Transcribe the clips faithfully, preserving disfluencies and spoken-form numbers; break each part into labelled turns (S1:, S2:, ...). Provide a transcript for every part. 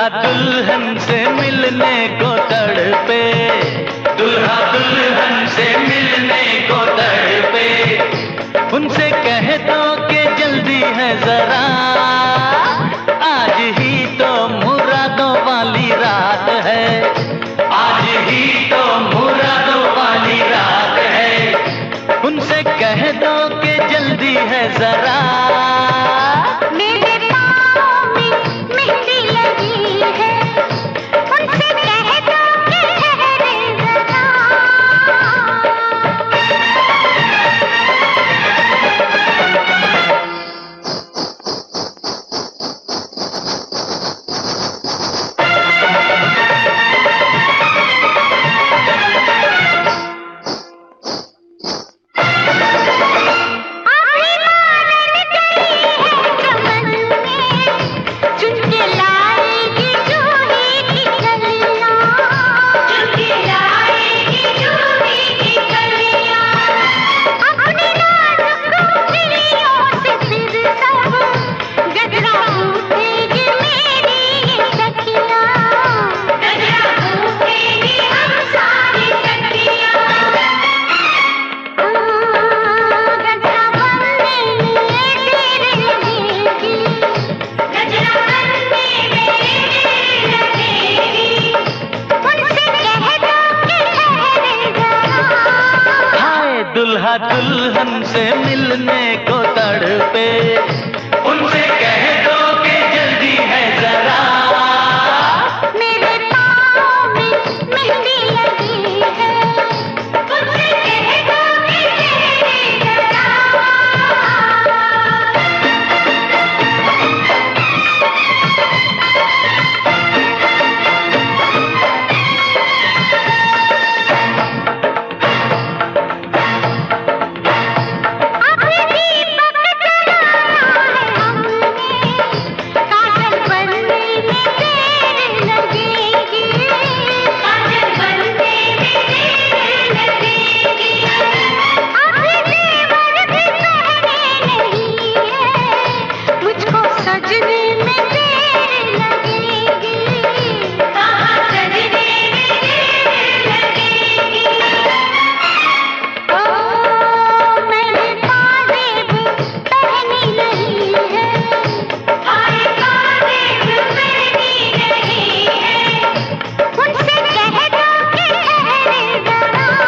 S1: दुल्हा दुल्हन से मिलने को तड़पे, दुल्हा दुल्हन से मिलने को तड़पे। उनसे कह दो कि जल्दी है जरा, आज ही तो मुरादों वाली रात है, आज ही तो मुरादों वाली रात है। उनसे कह दो कि जल्दी है जरा, दुल्हा दुल्हन से मिलने को तड़पे। उनसे कह दो कि जल्दी है जरा, मेरे पाँव में मेहंदी लगी है। उनसे कह दो कि जल्दी जरा।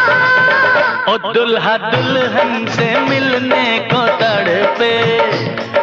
S1: दुल्हा दुल्हन से मिलने को तड़पे।